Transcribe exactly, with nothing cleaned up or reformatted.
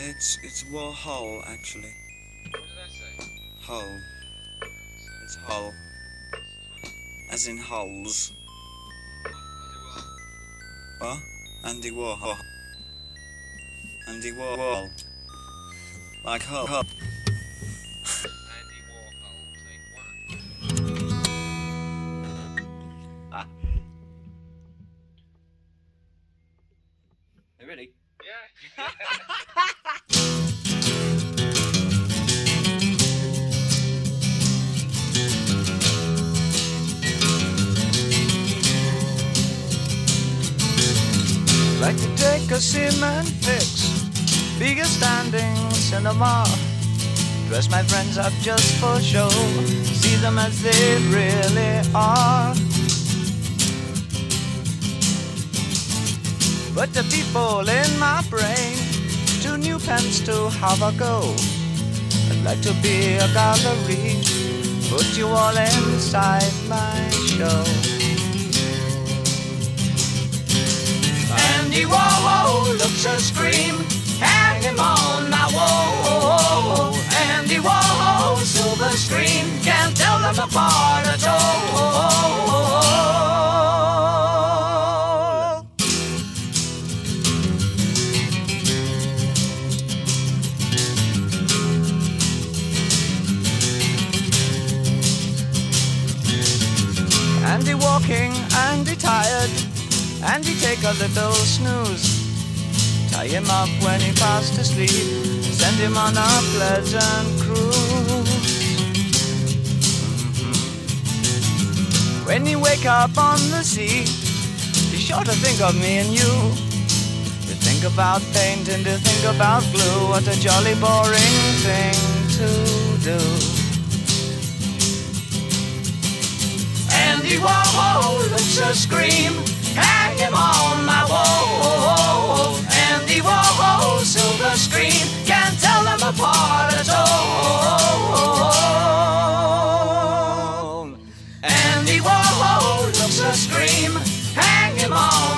It's it's Warhol actually. What did I say? Hole. It's Hull. As in holes. What? Andy Warhol. Andy Warhol. Like Hull. Hull. Andy Warhol, take one. Ah. Are you ready? Yeah. Like to take a cement fix, be a standing cinema. Dress my friends up just for show, see them as they really are. But the people in my brain, two new pence to have a go. I'd like to be a gallery, put you all inside my show. Andy Warhol looks a scream, hang him on my wall. Andy Warhol, silver screen, can't tell them apart at all. Andy walking, Andy tired, Andy take a little snooze. Tie him up when he fast asleep, send him on a pleasant cruise. Mm-hmm. When you wake up on the sea, be sure to think of me and you. To think about paint and to think about glue, what a jolly boring thing to do. Andy Warhol looks a scream, hang him on my wall. Andy Warhol, silver screen, can't tell them apart at all. Andy Warhol looks a scream, hang him on